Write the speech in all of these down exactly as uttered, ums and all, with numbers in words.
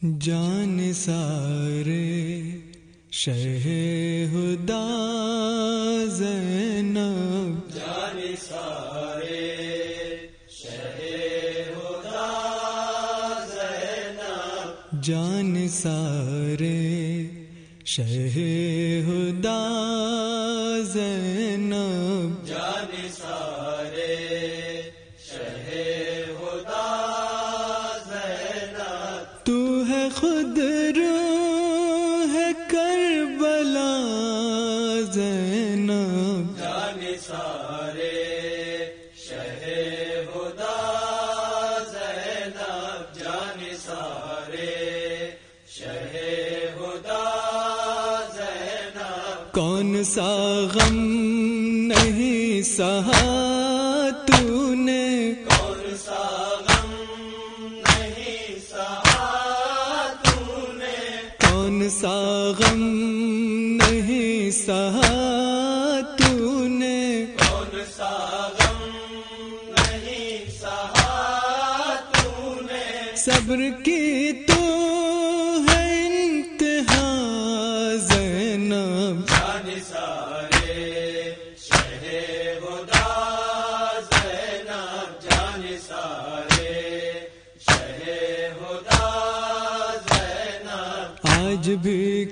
جان سارے شہ ہدا زینب، جان سارے شہ ہدا زینب، جان سارے شہ ہدا زینب، جان سارے شہ ہدا زینب، تو ہے خود روح کربلا زینب، جان سارے شہ ہدا زینب، جان سارے شہ ہدا زینب، کون سا غم نہیں سہا تو نے، کون سا غم نہیں سہا تو نے، کون سا غم نہیں سہا تو نے، کون سا غم نہیں سہا تو نے، صبر کی تو ہے انتہا زینب، جان سارے شہ ہدا زینب، جان سارے شہ ہدا زینب، آج بھی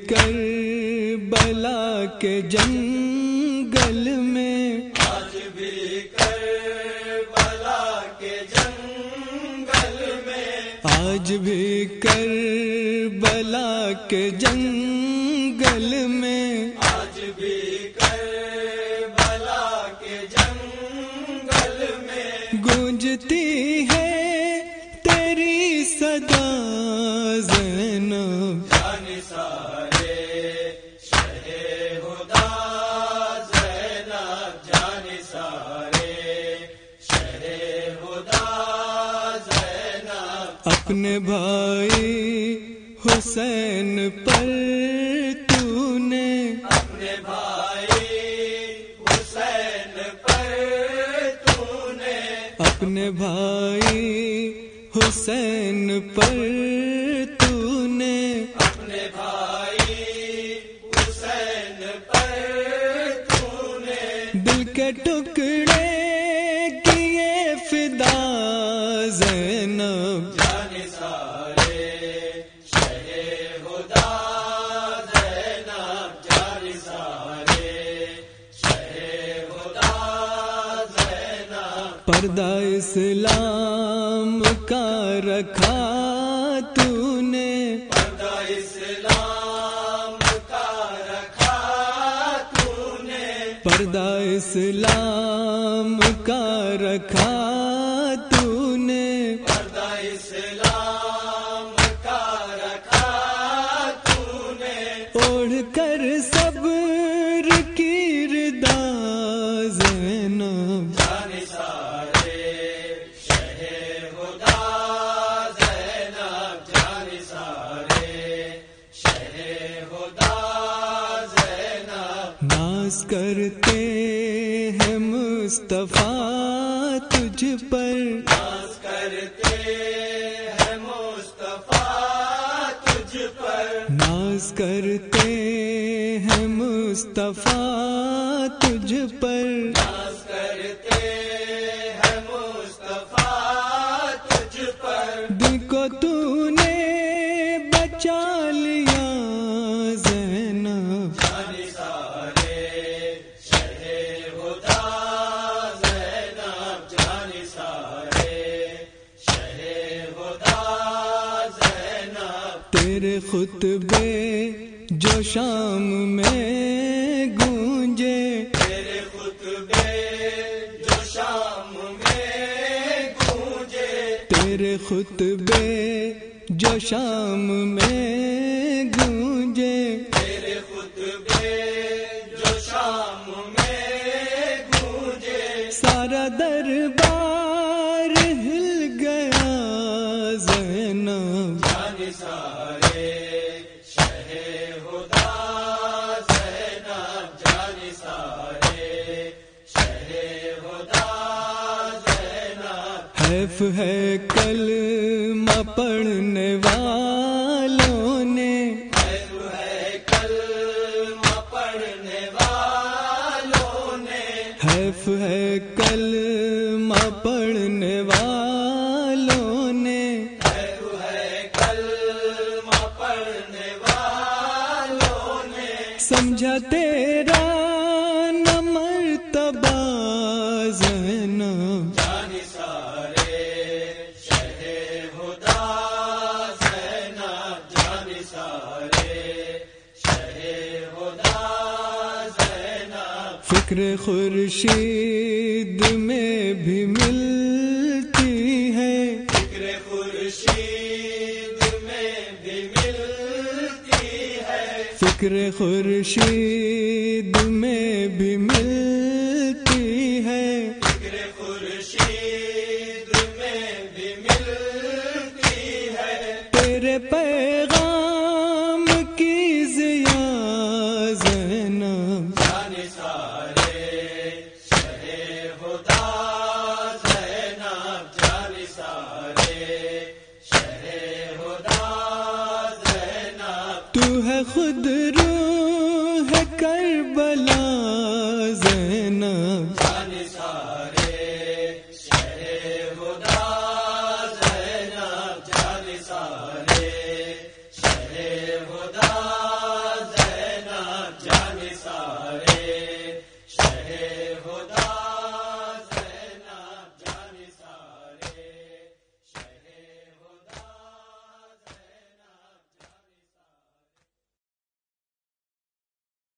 کربلا کے جنگل میں، آج بھی کربلا کے جنگل میں، آج بھی کربلا کے جنگل میں، آج بھی کربلا کے جنگل میں، گونجتی ہے تیری صدا زینب، جان سارے شہ ہدا زینب، جان سارے شہ ہدا زینب، اپنے بھائی حسین پر تو نے، اپنے بھائی حسین پر تو نے، اپنے بھائی حسین پر تو نے، اپنے بھائی حسین پر تو نے، دل کے ٹکڑے کیے فدا زینب، جان سارے شہ ہدا زینب، جان سارے شہ ہدا زینب، پردہ اسلام کا رکھا تو نے، پردہ اسلام کا رکھا تو نے، پردہ اسلام کا رکھا تو نے، پردہ اسلام کا رکھا تو نے، اوڑھ کر صبر کی ردا زینب، جان سارے شہ ہدا زینب، جان سارے شہ ہدا زینب، ناز کرتے ہیں مصطفیٰ تجھ پر، ناز کرتے ہیں مصطفیٰ تجھ پر، ناز کرتے ہیں مصطفیٰ تجھ پر، ناز کرتے ہیں مصطفیٰ تجھ پر، دل کو تو نے بچا لیا زینب، جان سارے شہ ہدا زینب، جان سارے شہ ہدا زینب، تیرے خطبے جو شام میں گونجے، تیرے خطبے جو شام میں گونجے، تیرے خطبے جو شام میں گونجے، تیرے خطبے جو شام میں گونجے، سارا دربار ہل گیا زینب، جان سارے شہ ہدا زینب، جان سارے شہ ہدا زینب، حیف ہے کلمہ پڑھنے والا والوں نے، ہے تو ہے کلمہ پڑھنے والوں نے، حیف ہے کلمہ پڑھنے والوں نے، ہے تو ہے کلمہ پڑھنے والوں نے، سمجھا تیرا نہ مرتبہ زینب، جان سارے شہ ہدا زینب، جان سارے شہ ہدا زینب، فکر خورشید میں بھی ملتی ہے، فکر خورشید میں بھی ملتی ہے، فکر خورشید میں بھی ملتی ہے، فکر خورشید میں بھی ملتی ہے، تیرے پیغام کی ضیا زینب، جان سارے شہ ہدا زینب، جان سارے شہ ہدا زینب، تو ہے خود روح کربلا زینب، جان سارے